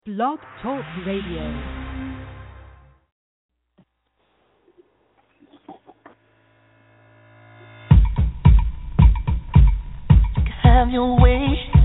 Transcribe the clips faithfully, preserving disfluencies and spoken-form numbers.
Blog Talk Radio. Have your way.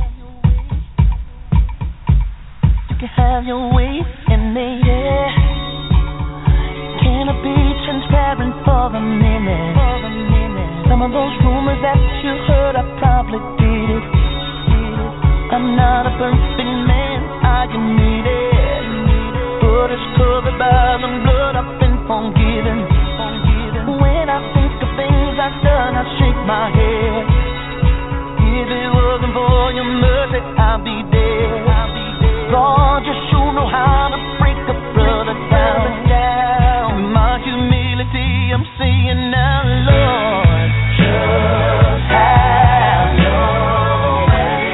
You can have your way in the air. Can I be transparent for a minute? Some of those rumors that you heard, I probably did it. I'm not a perfect man, I admit it. But it's covered by the blood I've been forgiven. When I think of things I've done, I shake my head. If it wasn't for your mercy, I'd be dead. Lord, you sure know how to break a brother down. In my humility, I'm saying now, Lord, just have your way.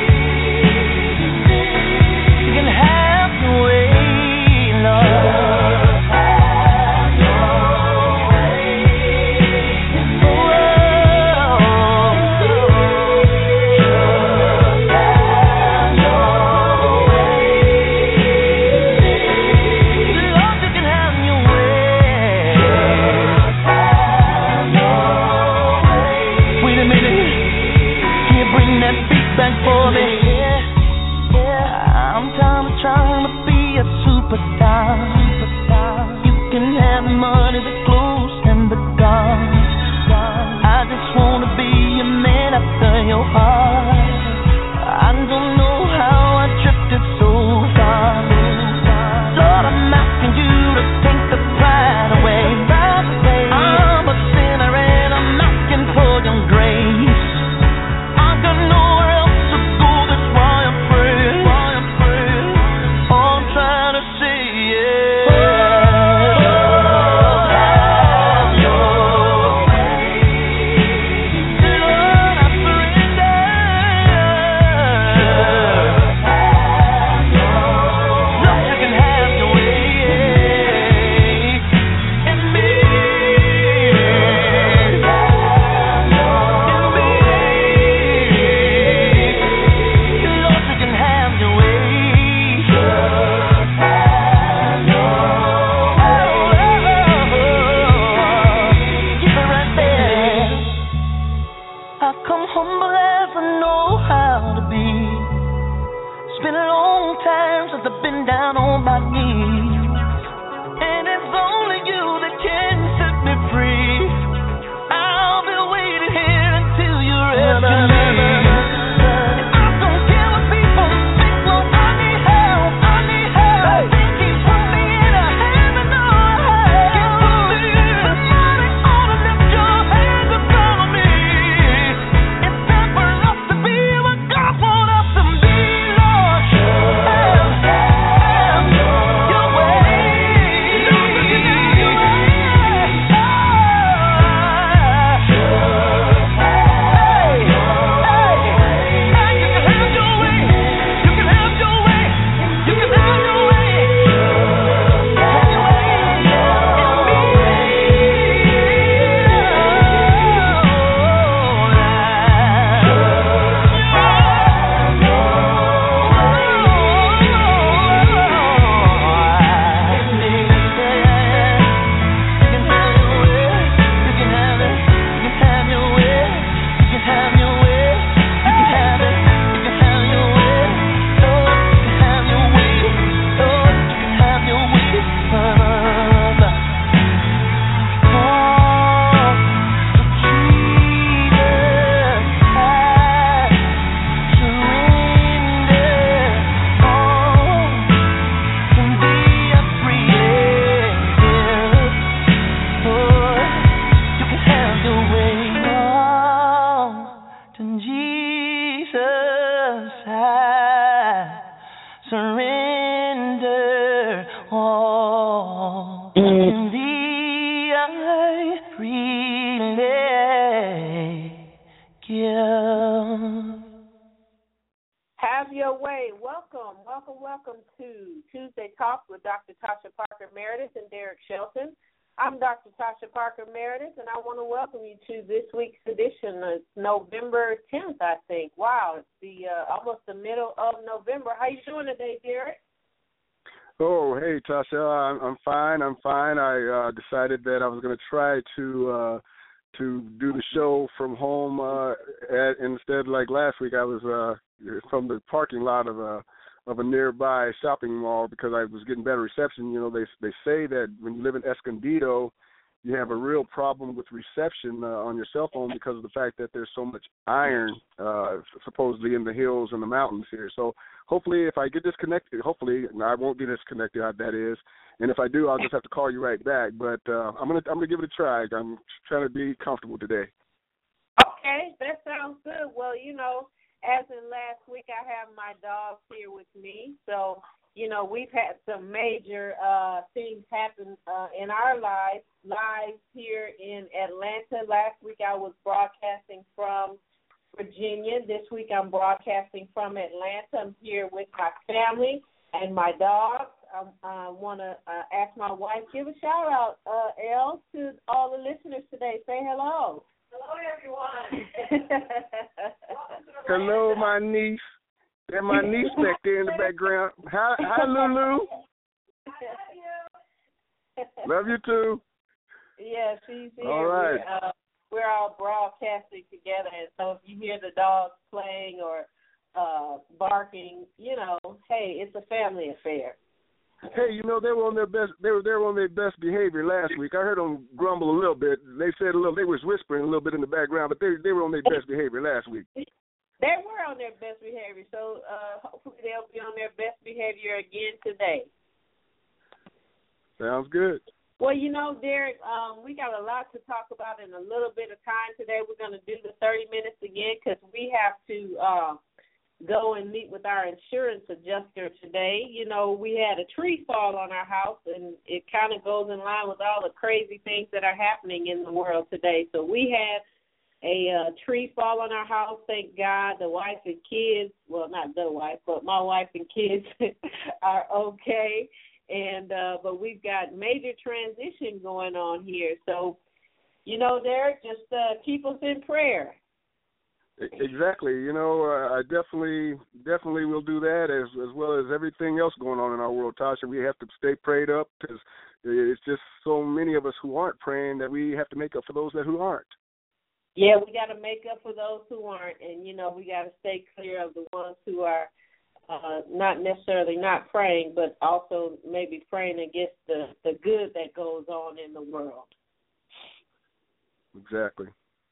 You can have your way, Lord. Just have your way. Back for me. Yeah, yeah. I'm tired of trying to be a superstar. Superstar. You can have money, the clothes, and the guns. I just wanna be a man after your heart. I don't know how I drifted so far. Lord, I'm asking you to take the pride away. I'm a sinner and I'm asking for your grace. I'm Doctor Tasha Parker Meredith, and I want to welcome you to this week's edition. It's November tenth, I think. Wow, it's the uh, almost the middle of November. How you doing today, Derek? Oh, hey, Tasha. I'm, I'm fine. I'm fine. I uh, decided that I was going to try to uh, to do the show from home uh, at, instead. Like last week, I was uh, from the parking lot of a of a nearby shopping mall because I was getting better reception. You know, they they say that when you live in Escondido, you have a real problem with reception uh, on your cell phone because of the fact that there's so much iron uh, supposedly in the hills and the mountains here. So hopefully if I get disconnected, hopefully I won't be disconnected, that is. And if I do, I'll just have to call you right back. But uh, I'm going to I'm gonna give it a try. I'm trying to be comfortable today. Okay, that sounds good. Well, you know, as in last week, I have my dogs here with me. So, you know, we've had some major uh, things happen uh, in our lives, lives here in Atlanta. Last week I was broadcasting from Virginia. This week I'm broadcasting from Atlanta. I'm here with my family and my dogs. I uh, want to uh, ask my wife, give a shout-out, uh, Elle, to all the listeners today. Say hello. Hello, everyone. Hello, my niece. And my niece back there in the background. Hi, hi, Lulu. Love you too. Yeah, she's here. All right. We're, uh, we're all broadcasting together, and so if you hear the dogs playing or uh, barking, you know, hey, it's a family affair. Hey, you know, they were on their best. They were they were on their best behavior last week. I heard them grumble a little bit. They said a little. They was whispering a little bit in the background, but they they were on their best behavior last week. They were on their best behavior, so uh, hopefully they'll be on their best behavior again today. Sounds good. Well, you know, Derek, um, we got a lot to talk about in a little bit of time today. We're going to do the thirty minutes again because we have to uh, go and meet with our insurance adjuster today. You know, we had a tree fall on our house, and it kind of goes in line with all the crazy things that are happening in the world today. So we had a uh, tree fall on our house. Thank God the wife and kids, well, not the wife, but my wife and kids are okay. And uh, but we've got major transition going on here. So, you know, Derek, just uh, keep us in prayer. Exactly. You know, uh, I definitely, definitely will do that as as well as everything else going on in our world, Tasha. We have to stay prayed up because it's just so many of us who aren't praying that we have to make up for those that who aren't. Yeah, we got to make up for those who aren't, and, you know, we got to stay clear of the ones who are uh, not necessarily not praying, but also maybe praying against the, the good that goes on in the world. Exactly.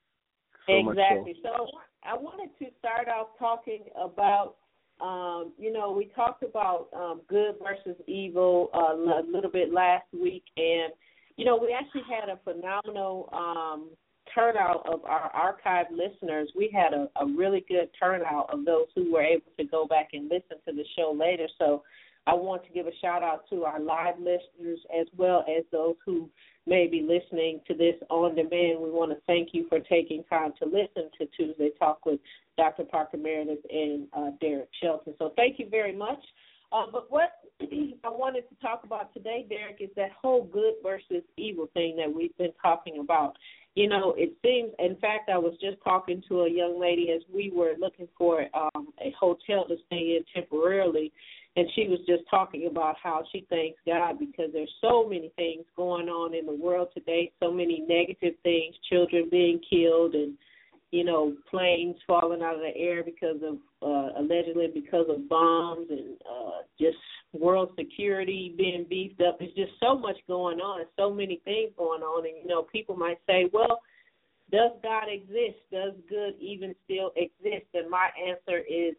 So exactly. So. so I wanted to start off talking about, um, you know, we talked about um, good versus evil uh, a little bit last week, and, you know, we actually had a phenomenal um turnout of our archive listeners. We had a, a really good turnout of those who were able to go back and listen to the show later. So I want to give a shout out to our live listeners as well as those who may be listening to this on demand. We want to thank you for taking time to listen to Tuesday Talk with Doctor Parker Meredith and uh, Derek Shelton. So thank you very much. Uh, but what I wanted to talk about today, Derek, is that whole good versus evil thing that we've been talking about. You know, it seems, in fact, I was just talking to a young lady as we were looking for um, a hotel to stay in temporarily, and she was just talking about how she thanks God because there's so many things going on in the world today, so many negative things, children being killed and, you know, planes falling out of the air because of, uh, allegedly because of bombs and uh, just world security being beefed up. There's just so much going on, so many things going on. And, you know, people might say, well, does God exist? Does good even still exist? And my answer is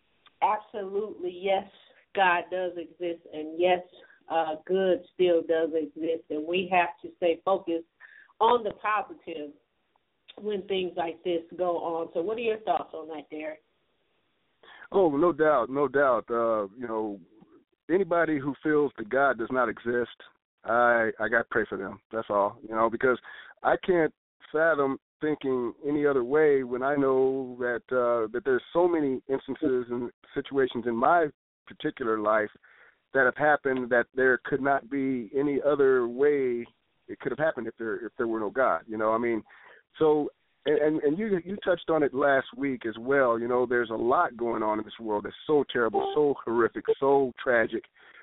absolutely yes, God does exist. And yes, uh, good still does exist. And we have to stay focused on the positive when things like this go on. So what are your thoughts on that, Derek? Oh, no doubt, no doubt. Uh, you know, anybody who feels that God does not exist, I I got to pray for them. That's all, you know, because I can't fathom thinking any other way when I know that uh, that there's so many instances and situations in my particular life that have happened that there could not be any other way it could have happened if there if there were no God. You know, I mean, so and and you you touched on it last week as well. You know, there's a lot going on in this world that's so terrible, so horrific, so tragic.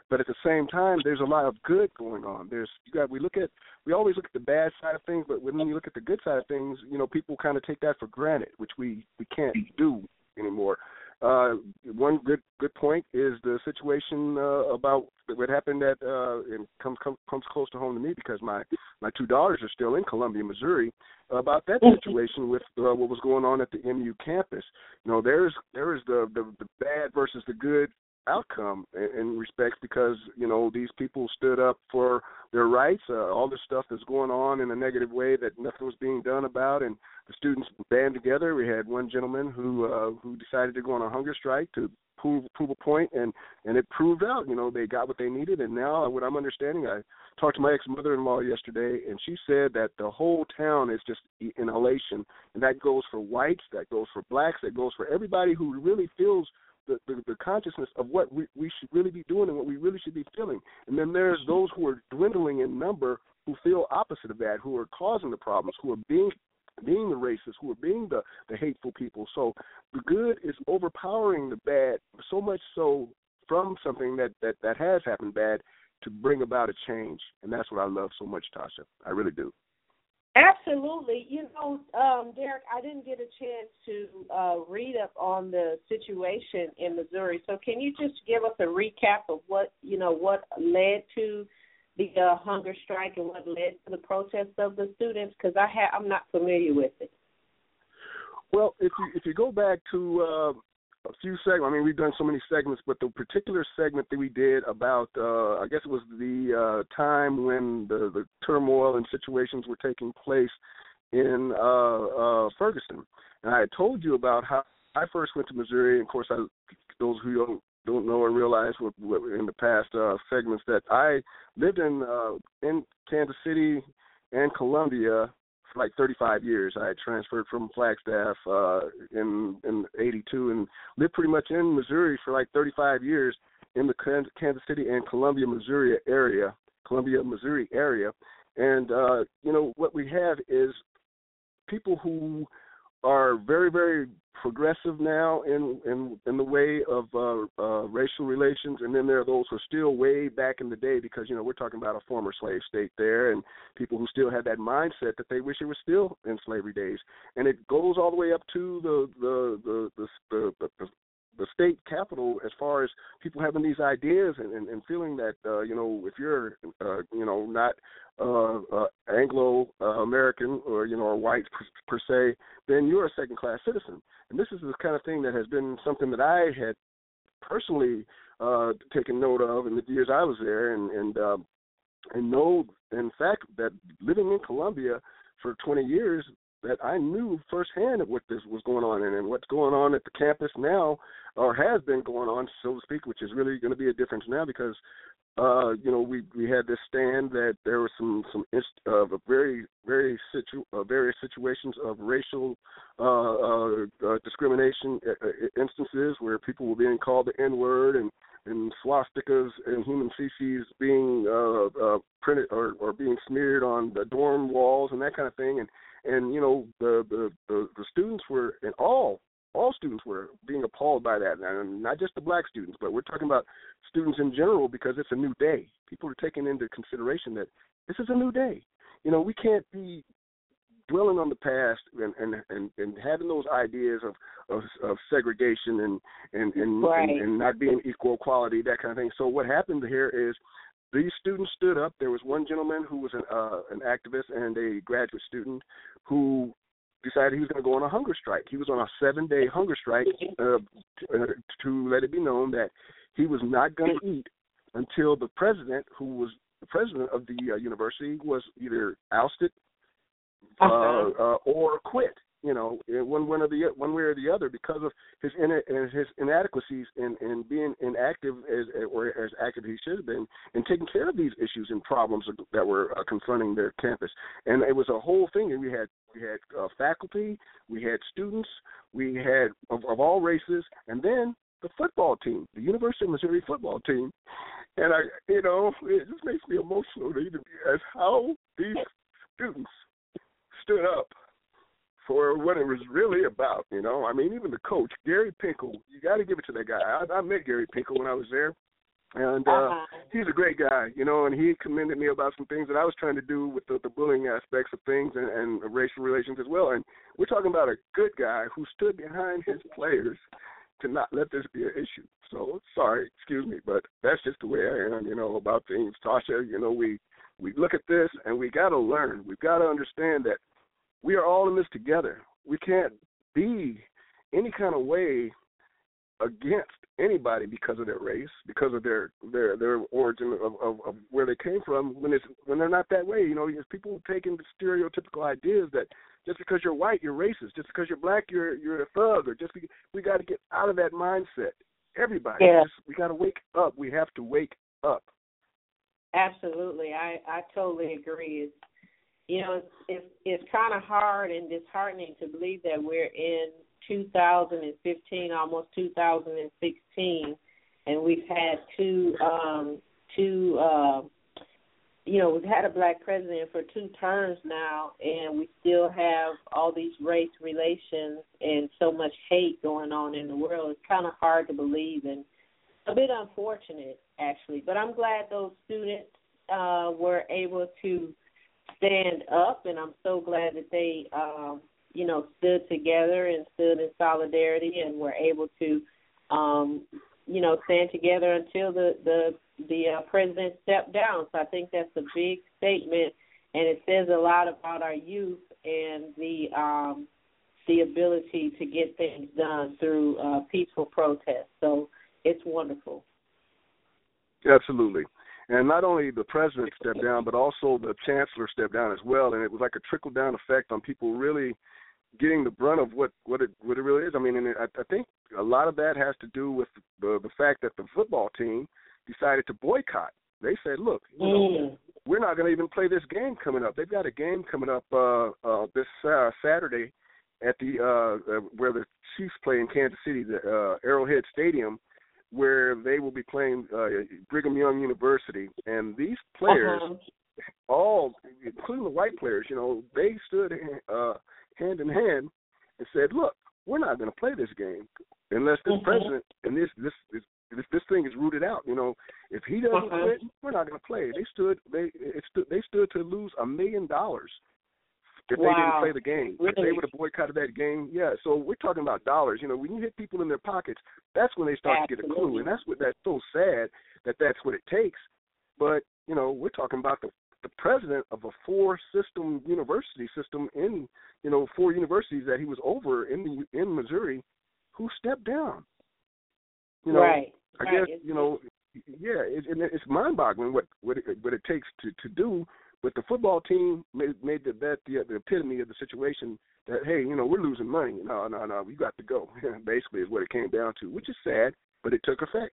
But at the same time, there's a lot of good going on. There's you got we look at we always look at the bad side of things, but when you look at the good side of things, you know, people kind of take that for granted, which we, we can't do anymore. Uh, one good good point is the situation uh, about what happened at uh, and comes comes comes close to home to me because my, my two daughters are still in Columbia, Missouri. About that situation with uh, what was going on at the M U campus. You know, there's there is the, the the bad versus the good outcome in, in respects because you know these people stood up for their rights. Uh, all this stuff is going on in a negative way that nothing was being done about, and the students band together. We had one gentleman who uh, who decided to go on a hunger strike to prove prove a point, and and it proved out. You know, they got what they needed, and now what I'm understanding, I talked to my ex-mother-in-law yesterday, and she said that the whole town is just in elation, and that goes for whites, that goes for blacks, that goes for everybody who really feels The, the, the consciousness of what we, we should really be doing and what we really should be feeling. And then there's those who are dwindling in number who feel opposite of that, who are causing the problems, who are being being the racists, who are being the, the hateful people. So the good is overpowering the bad, so much so from something that, that, that has happened bad to bring about a change. And that's what I love so much, Tasha. I really do. Absolutely. You know, um, Derek, I didn't get a chance to uh, read up on the situation in Missouri. So can you just give us a recap of what, you know, what led to the uh, hunger strike and what led to the protests of the students? Because I ha- I'm not familiar with it. Well, if you if you go back to uh, a few segments, I mean, we've done so many segments, but the particular segment that we did about, uh, I guess it was the uh, time when the, the turmoil and situations were taking place in uh, uh, Ferguson. And I had told you about how I first went to Missouri. And of course, I, those who don't, don't know or realize what, what in the past uh, segments that I lived in uh, in Kansas City and Columbia for like thirty-five years. I had transferred from Flagstaff uh, in in eighty-two and lived pretty much in Missouri for like thirty-five years in the Kansas City and Columbia, Missouri area, Columbia, Missouri area. And, uh, you know, what we have is people who are very, very progressive now in in, in the way of uh, uh, racial relations, and then there are those who are still way back in the day because, you know, we're talking about a former slave state there and people who still had that mindset that they wish it was still in slavery days. And it goes all the way up to the the the the, the, the, the the state capital as far as people having these ideas and, and, and feeling that, uh, you know, if you're, uh, you know, not uh, uh, Anglo-American or, you know, or white per, per se, then you're a second-class citizen. And this is the kind of thing that has been something that I had personally uh, taken note of in the years I was there and, and, uh, and know, in fact, that living in Columbia for twenty years, that I knew firsthand of what this was going on and, and what's going on at the campus now, or has been going on, so to speak, which is really going to be a difference now because, uh, you know, we we had this stand that there were some some inst- uh, very very situ uh, various situations of racial uh, uh, uh, discrimination uh, instances where people were being called the N-word and and swastikas and human feces being uh, uh, printed or, or being smeared on the dorm walls and that kind of thing. And, and you know, the, the, the, the students were, and all all students were being appalled by that. And not just the black students, but we're talking about students in general because it's a new day. People are taking into consideration that this is a new day. You know, we can't be dwelling on the past and, and, and, and having those ideas of, of, of segregation and and, and, right. and and not being equal equality, that kind of thing. So what happened here is these students stood up. There was one gentleman who was an, uh, an activist and a graduate student who decided he was going to go on a hunger strike. He was on a seven-day hunger strike uh, to, uh, to let it be known that he was not going to eat until the president, who was the president of the uh, university, was either ousted Uh, uh, or quit, you know, one one or the one way or the other, because of his in, his inadequacies in, in being inactive as or as active as he should have been in taking care of these issues and problems that were uh, confronting their campus. And it was a whole thing. And we had we had uh, faculty, we had students, we had of, of all races, and then the football team, the University of Missouri football team. And I, you know, it just makes me emotional to even as how these students stood up for what it was really about, you know. I mean, even the coach, Gary Pinkel, you got to give it to that guy. I, I met Gary Pinkel when I was there, And uh, uh-huh. he's a great guy, you know, and he commended me about some things that I was trying to do with the, the bullying aspects of things and, and racial relations as well. And we're talking about a good guy who stood behind his players to not let this be an issue. So, sorry, excuse me, but that's just the way I am, you know, about things. Tasha, you know, we, we look at this and we got to learn. We've got to understand that we are all in this together. We can't be any kind of way against anybody because of their race, because of their their, their origin of, of, of where they came from. When it's when they're not that way, you know, people taking the stereotypical ideas that just because you're white, you're racist. Just because you're black, you're you're a thug. Or just because, we got to get out of that mindset. Everybody, yeah. just, we got to wake up. We have to wake up. Absolutely, I I totally agree. It's, you know, it's it's, it's kind of hard and disheartening to believe that we're in two thousand fifteen, almost two thousand sixteen, and we've had two, um, two, uh, you know, we've had a black president for two terms now, and we still have all these race relations and so much hate going on in the world. It's kind of hard to believe and a bit unfortunate, actually. But I'm glad those students uh, were able to stand up, and I'm so glad that they um, you know, stood together and stood in solidarity and were able to, um, you know, stand together until the the, the uh, president stepped down. So I think that's a big statement, and it says a lot about our youth and the um, the ability to get things done through uh, peaceful protest. So it's wonderful. Absolutely. And not only the president stepped down, but also the chancellor stepped down as well. And it was like a trickle-down effect on people really getting the brunt of what, what it what it really is. I mean, and I, I think a lot of that has to do with the, the fact that the football team decided to boycott. They said, look, you know, mm. we're not going to even play this game coming up. They've got a game coming up uh, uh, this uh, Saturday at the uh, uh, where the Chiefs play in Kansas City, the uh, Arrowhead Stadium, where they will be playing uh, Brigham Young University. And these players, uh-huh. all, including the white players, you know, they stood uh, hand in hand and said, look, we're not going to play this game unless this uh-huh. president and this this, this this this thing is rooted out. You know, if he doesn't uh-huh. quit, we're not going to play. They stood they it stood, they stood to lose a million dollars if wow. they didn't play the game. Really? If they would have boycotted that game, yeah. So we're talking about dollars. You know, when you hit people in their pockets, that's when they start Absolutely. to get a clue, and that's what that's so sad that that's what it takes. But you know, we're talking about the the president of a four-system university system in you know four universities that he was over in the in Missouri, who stepped down. You know, right. I right. guess you know, yeah, it, it, it's mind-boggling what what it, what it takes to to do. But the football team made, made the, that the, the epitome of the situation that, hey, you know, we're losing money. No, no, no, we got to go, basically is what it came down to, which is sad, but it took effect.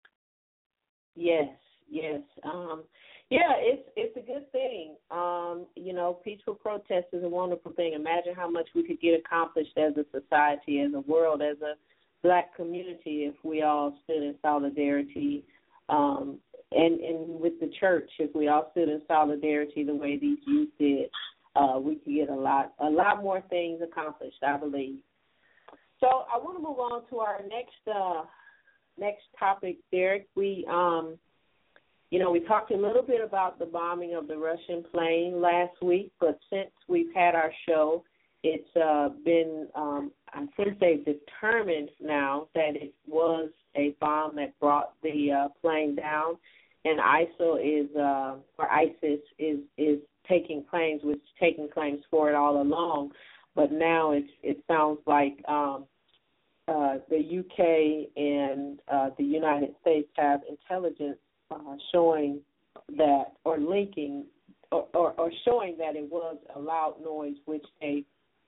Yes, yes. Um, yeah, it's it's a good thing. Um, you know, peaceful protest is a wonderful thing. Imagine how much we could get accomplished as a society, as a world, as a black community if we all stood in solidarity um And, and with the church, if we all stood in solidarity the way these youth did, uh, we could get a lot, a lot more things accomplished, I believe. So I want to move on to our next, uh, next topic, Derek. We, um, you know, we talked a little bit about the bombing of the Russian plane last week, but since we've had our show, it's uh, been, um, I think they've determined now that it was a bomb that brought the uh, plane down. And ISIL is, uh, or ISIS is, is taking claims, which taking claims for it all along. But now it's, it sounds like um, uh, the U K and uh, the United States have intelligence uh, showing that, or linking, or, or, or showing that it was a loud noise, which they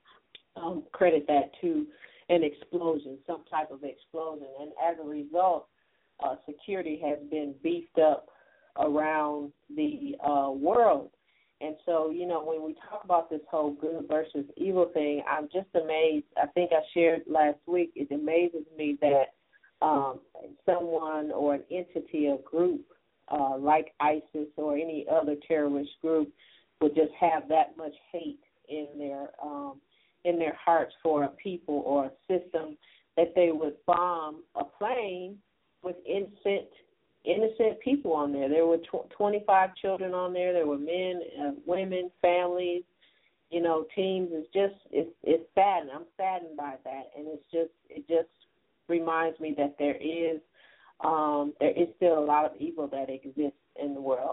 um, credit that to an explosion, some type of explosion. And as a result, Uh, security has been beefed up around the uh, world. And so, you know, when we talk about this whole good versus evil thing, I'm just amazed. I think I shared last week, it amazes me that um, someone or an entity, a group uh, like ISIS or any other terrorist group would just have that much hate in their um, in their hearts for a people or a system that they would bomb a plane with innocent innocent people on there. There were tw- twenty-five children on there. There were men, uh, women, families, you know, teams. It's just, it's, it's saddened. I'm saddened by that. And it's just, it just reminds me that there is, um, there is still a lot of evil that exists in the world.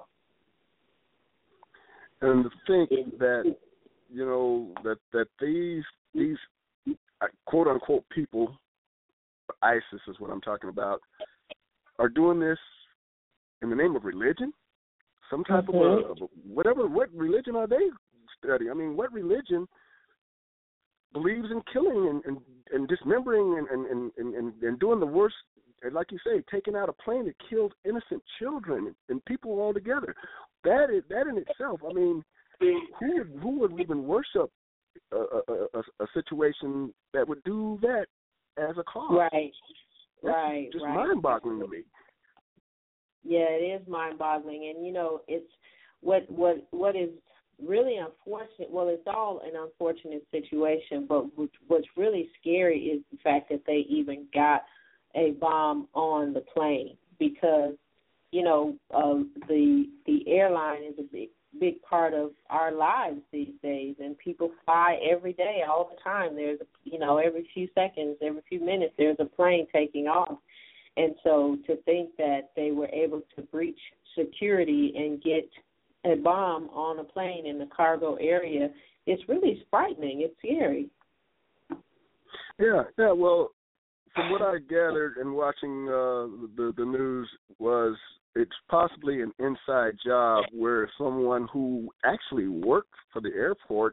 And to think that, you know, that, that these, these quote unquote people, ISIS is what I'm talking about, are doing this in the name of religion, some type mm-hmm. of, a, of a, whatever, what religion are they studying? I mean, what religion believes in killing and, and, and dismembering and, and, and, and, and doing the worst, and like you say, taking out a plane that killed innocent children and people altogether? That is, that in itself, I mean, who would, who would even worship a, a, a, a situation that would do that as a cause? Right, That's right, just right. mind-boggling to me. Yeah, it is mind-boggling, and you know, it's what what what is really unfortunate. Well, it's all an unfortunate situation, but what's really scary is the fact that they even got a bomb on the plane, because you know uh, the the airline is a big big part of our lives these days, and people fly every day, all the time. There's, you know, every few seconds, every few minutes, there's a plane taking off. And so to think that they were able to breach security and get a bomb on a plane in the cargo area, it's really frightening. It's scary. Yeah, yeah, well, from what I gathered and watching uh, the, the news was it's possibly an inside job where someone who actually worked for the airport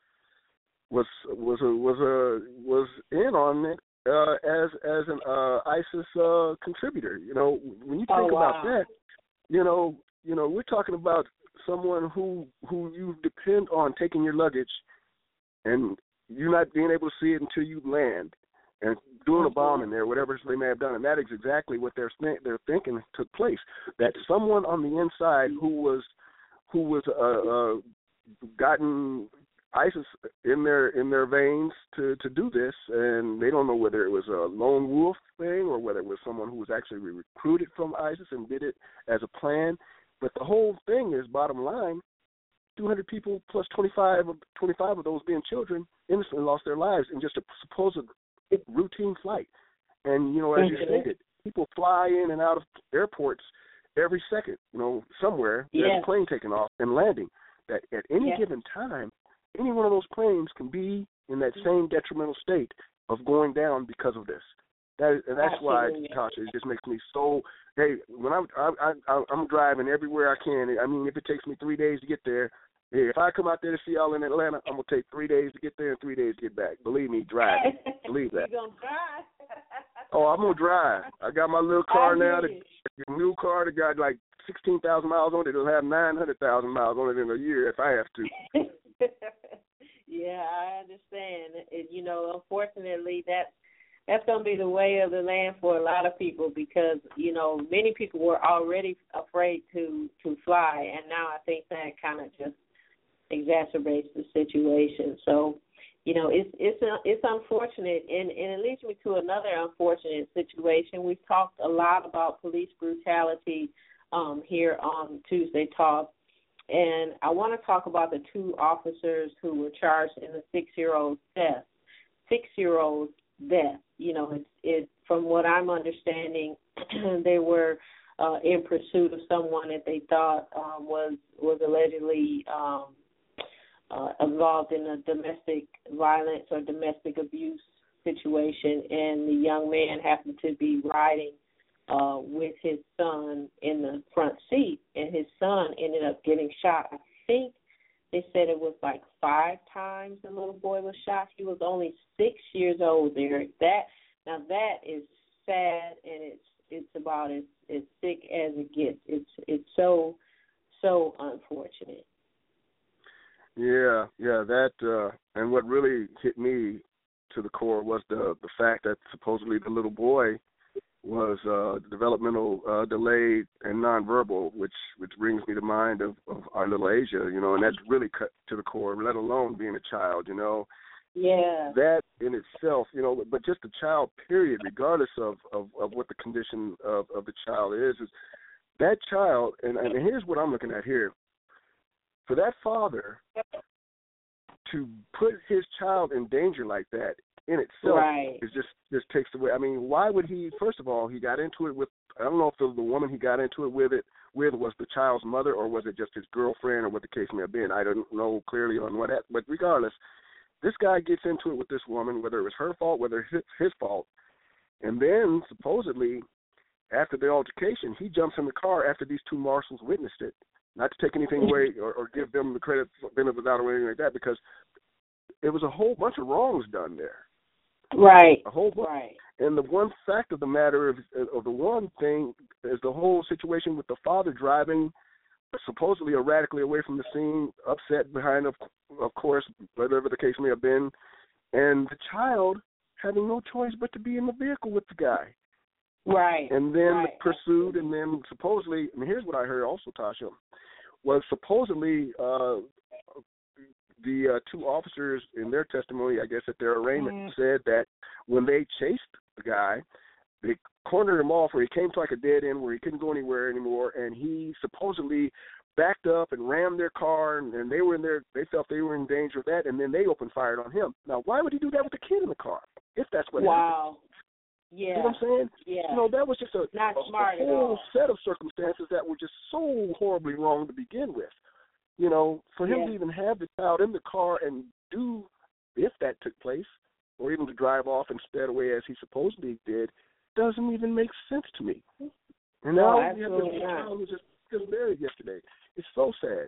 was was a, was a was in on it uh, as as an uh, ISIS uh, contributor. You know, when you think oh, wow. about that, you know, you know, we're talking about someone who who you depend on taking your luggage, and you're not being able to see it until you land, and doing a bomb in there, whatever they may have done, and that is exactly what they're they're thinking took place. That someone on the inside who was who was uh, uh, gotten ISIS in their in their veins to, to do this, and they don't know whether it was a lone wolf thing or whether it was someone who was actually recruited from ISIS and did it as a plan. But the whole thing is, bottom line, two hundred people plus twenty-five, twenty-five of those being children innocently lost their lives in just a supposed routine flight. And, you know, as you stated, people fly in and out of airports every second, you know, somewhere. Yes. There's a plane taking off and landing. That at any yes. given time, any one of those planes can be in that same detrimental state of going down because of this. That, and that's Absolutely. why, Tasha, it just makes me so, hey, when I'm, I, I, I'm driving everywhere I can, I mean, if it takes me three days to get there, hey, if I come out there to see y'all in Atlanta, I'm going to take three days to get there and three days to get back. Believe me, drive. Believe that. You're going to drive? Oh, I'm going to drive. I got my little car now, the, the new car that got like sixteen thousand miles on it. It'll have nine hundred thousand miles on it in a year if I have to. Yeah, I understand. It, you know, unfortunately, that's, that's going to be the way of the land for a lot of people because, you know, many people were already afraid to, to fly, and now I think that kind of just exacerbates the situation. So, you know, it's it's it's unfortunate, and, and it leads me to another unfortunate situation. We've talked a lot about police brutality um, here on Tuesday Talk, and I want to talk about the two officers who were charged in the six-year-old's death. Six-year-old's death. You know, it's it from what I'm understanding, they were uh, in pursuit of someone that they thought um, was was allegedly um, uh, involved in a domestic violence or domestic abuse situation, and the young man happened to be riding uh, with his son in the front seat, and his son ended up getting shot. I think they said it was like five times the little boy was shot. He was only six years old there. That now that is sad, and it's it's about as, as sick as it gets. It's it's so so unfortunate. Yeah, yeah, that uh, and what really hit me to the core was the the fact that supposedly the little boy was uh, developmental uh, delayed and nonverbal, which which brings me to mind of, of our little Asia, you know, and that's really cut to the core, let alone being a child, you know. Yeah. That in itself, you know, but just a child, period, regardless of, of, of what the condition of, of the child is, is, that child, and, and here's what I'm looking at here. For that father to put his child in danger like that in itself right. is just just takes away. I mean, why would he? First of all, he got into it with. I don't know if the, the woman he got into it with it with was the child's mother or was it just his girlfriend or what the case may have been. I don't know clearly on what. That, but regardless, this guy gets into it with this woman, whether it was her fault, whether it's his fault, and then supposedly after the altercation, he jumps in the car after these two marshals witnessed it. Not to take anything away or, or give them the credit for benefit without or anything like that, because it was a whole bunch of wrongs done there. Right. A whole bunch. Right. And the one fact of the matter of, of the one thing is the whole situation with the father driving supposedly erratically away from the scene, upset behind, of, of course, whatever the case may have been, and the child having no choice but to be in the vehicle with the guy. Right. And then right. pursued, and then supposedly, and here's what I heard also, Tasha, was supposedly uh, the uh, two officers in their testimony, I guess at their arraignment, mm. said that when they chased the guy, they cornered him off where he came to like a dead end where he couldn't go anywhere anymore, and he supposedly backed up and rammed their car, and, and they were in there, they felt they were in danger of that, and then they opened fire on him. Now, why would he do that with the kid in the car, if that's what wow. happened? Yeah. You know what I'm saying? Yeah. You know, that was just a, Not a, smart a at whole all. set of circumstances that were just so horribly wrong to begin with. You know, for him yeah. to even have the child in the car and do, if that took place, or even to drive off and sped away as he supposedly did, doesn't even make sense to me. And now no, we have this not. child who just, just buried yesterday. It's so sad.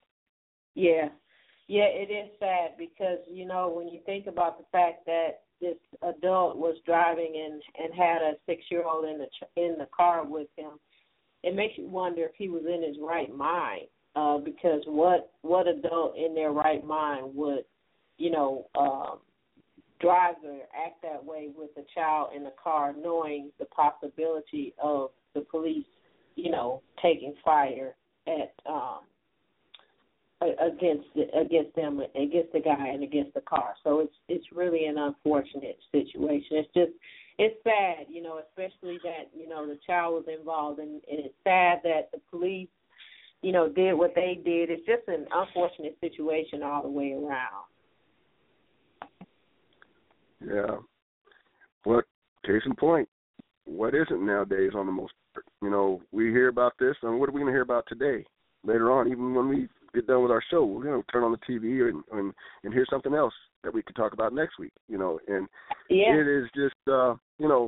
Yeah. Yeah, it is sad because, you know, when you think about the fact that this adult was driving and, and had a six-year-old in the in the car with him, it makes you wonder if he was in his right mind. Uh, because what what adult in their right mind would, you know, um, drive or act that way with a child in the car, knowing the possibility of the police, you know, taking fire at um, against against them, against the guy, and against the car. So it's it's really an unfortunate situation. It's just it's sad, you know, especially that you know the child was involved, and, and it's sad that the police, you know, did what they did. It's just an unfortunate situation all the way around. Yeah. But case in point, what isn't nowadays on the most part? You know, we hear about this, and what are we going to hear about today? Later on, even when we get done with our show, we're going to turn on the T V and, and, and hear something else that we can talk about next week, you know. And yeah. it is just, uh, you know,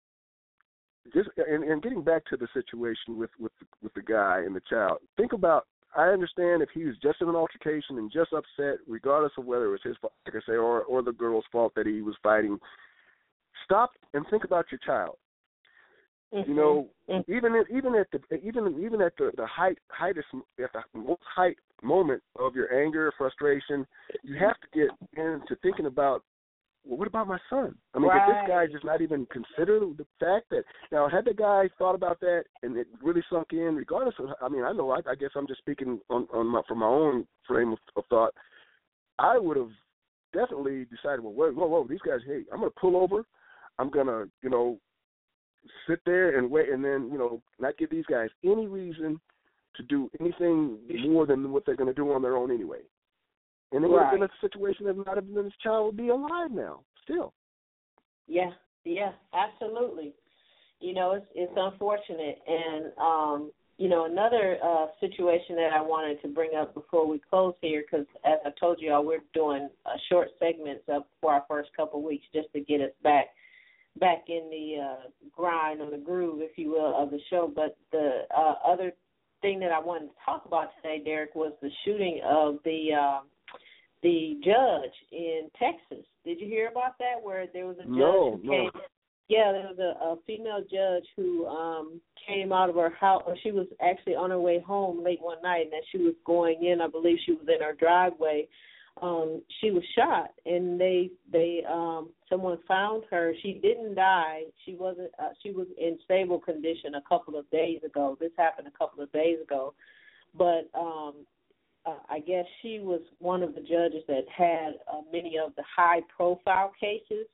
just and, and getting back to the situation with, with, with the guy and the child, think about, I understand if he was just in an altercation and just upset, regardless of whether it was his fault, like I say, or, or the girl's fault that he was fighting, stop and think about your child. Mm-hmm. You know, mm-hmm. even at, even at the even even at the, the height height at the most height moment of your anger or frustration, you have to get into thinking about, well, what about my son? I mean, right. did this guy just not even consider the fact that, now, had the guy thought about that and it really sunk in, regardless of, I mean, I know, I, I guess I'm just speaking on, on my, from my own frame of, of thought, I would have definitely decided, well, whoa, whoa, whoa, these guys, hey, I'm going to pull over, I'm going to, you know, sit there and wait, and then, you know, not give these guys any reason to do anything more than what they're going to do on their own anyway. And it would have right. been a situation that not even this child would be alive now, still. Yeah, yeah, absolutely. You know, it's it's unfortunate. And, um, you know, another uh, situation that I wanted to bring up before we close here, because as I told you all, we're doing uh, short segments up for our first couple of weeks just to get us back back in the uh, grind or the groove, if you will, of the show. But the uh, other thing that I wanted to talk about today, Derek, was the shooting of the uh, the judge in Texas. Did you hear about that, where there was a judge no, who came? No. Yeah, there was a, a female judge who um, came out of her house, or she was actually on her way home late one night, and as she was going in, I believe she was in her driveway, um, she was shot, and they they um, someone found her. She didn't die. She wasn't. Uh, she was in stable condition a couple of days ago. This happened a couple of days ago, but um, uh, I guess she was one of the judges that had uh, many of the high-profile cases.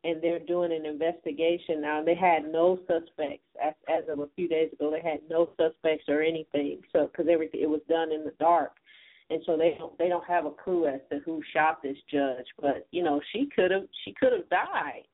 and they're doing an investigation now. They had no suspects as, as of a few days ago. They had no suspects or anything, so because everything it was done in the dark, and so they don't they don't have a clue as to who shot this judge. But you know, she could have she could have died.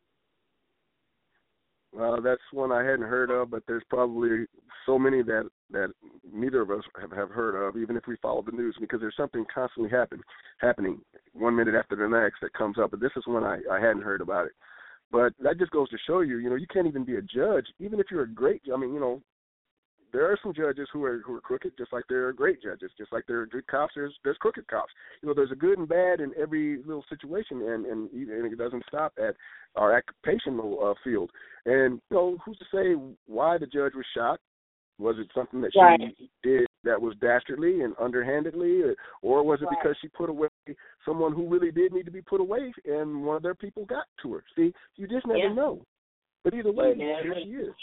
Well, that's one I hadn't heard of, but there's probably so many that, that neither of us have, have heard of, even if we follow the news, because there's something constantly happen, happening one minute after the next that comes up. But this is one I, I hadn't heard about it. But that just goes to show you, you know, you can't even be a judge, even if you're a great, I mean, you know, there are some judges who are who are crooked, just like there are great judges, just like there are good cops. There's there's crooked cops. You know, there's a good and bad in every little situation, and and, and it doesn't stop at our occupational uh, field. And you know, who's to say why the judge was shot? Was it something that right. she did that was dastardly and underhandedly, or, or was it right. because she put away someone who really did need to be put away, and one of their people got to her? See, you just never yeah. know. But either way, never, here she is.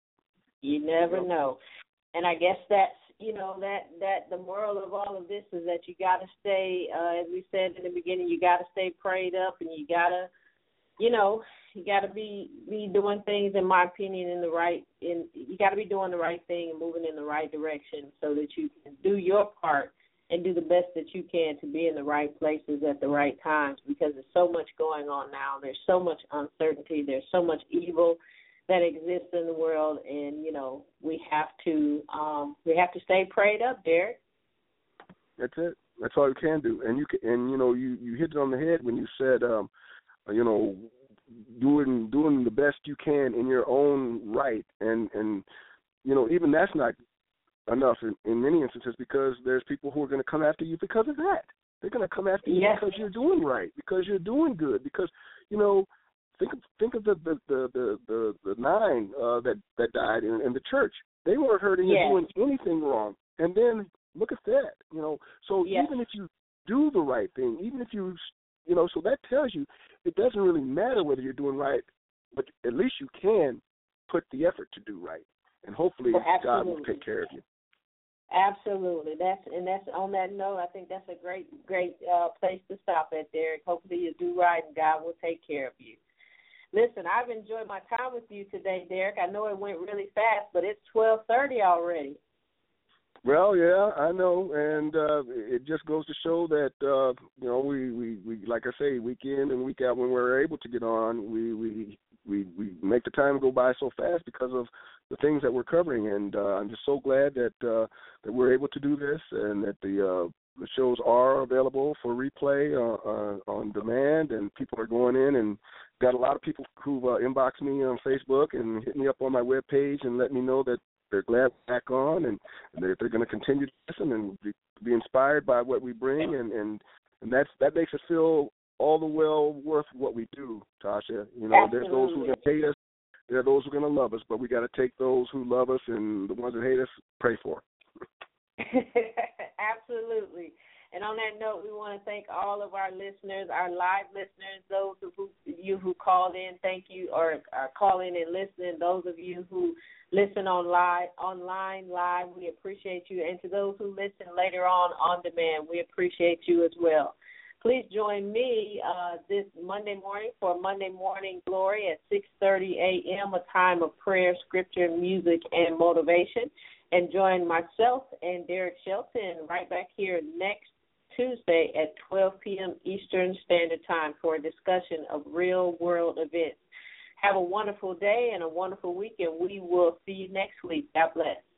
You never you know? know. And I guess that's, you know, that, that the moral of all of this is that you got to stay, uh, as we said in the beginning, you got to stay prayed up, and you got to, you know, you got to be, be doing things, in my opinion, in the right, in you got to be doing the right thing and moving in the right direction so that you can do your part and do the best that you can to be in the right places at the right times, because there's so much going on now. There's so much uncertainty. There's so much evil that exists in the world, and you know we have to um, we have to stay prayed up, Derek. That's it. That's all you can do. And you can, and you know you, you hit it on the head when you said um, you know doing doing the best you can in your own right, and and you know even that's not enough in, in many instances, because there's people who are going to come after you because of that. They're going to come after you yes. because you're doing right, because you're doing good, because you know. Think of think of the the the the, the, the nine uh, that that died in, in the church. They weren't hurting yes. or doing anything wrong, and then look at that. You know, so yes. even if you do the right thing, even if you you know, so that tells you it doesn't really matter whether you're doing right, but at least you can put the effort to do right, and hopefully well, God will take care of you. Absolutely. That's and that's on that note. I think that's a great great uh, place to stop at, Derek. Hopefully you do right, and God will take care of you. Listen, I've enjoyed my time with you today, Derek. I know it went really fast, but it's twelve thirty already. Well, yeah, I know, and uh, it just goes to show that uh, you know we, we, we like I say, week in and week out when we're able to get on, we we, we, we make the time go by so fast because of the things that we're covering, and uh, I'm just so glad that uh, that we're able to do this, and that the uh, the shows are available for replay uh, uh, on demand, and people are going in, and got a lot of people who've uh, inboxed me on Facebook and hit me up on my webpage and let me know that they're glad we're back on, and, and they're, they're going to continue to listen and be, be inspired by what we bring, and, and, and that's that makes us feel all the well worth what we do, Tasha. You know, Absolutely. There's those who are going to hate us, there are those who are going to love us, but we got to take those who love us and the ones that hate us, pray for. Absolutely. And on that note, we want to thank all of our listeners, our live listeners, those of who, you who called in, thank you, or are calling and listening, those of you who listen on live, online live, we appreciate you. And to those who listen later on on demand, we appreciate you as well. Please join me uh, this Monday morning for Monday Morning Glory at six thirty a.m., a time of prayer, scripture, music, and motivation. And join myself and Derek Shelton right back here next Tuesday at twelve p.m. Eastern Standard Time for a discussion of real-world events. Have a wonderful day and a wonderful week, and we will see you next week. God bless.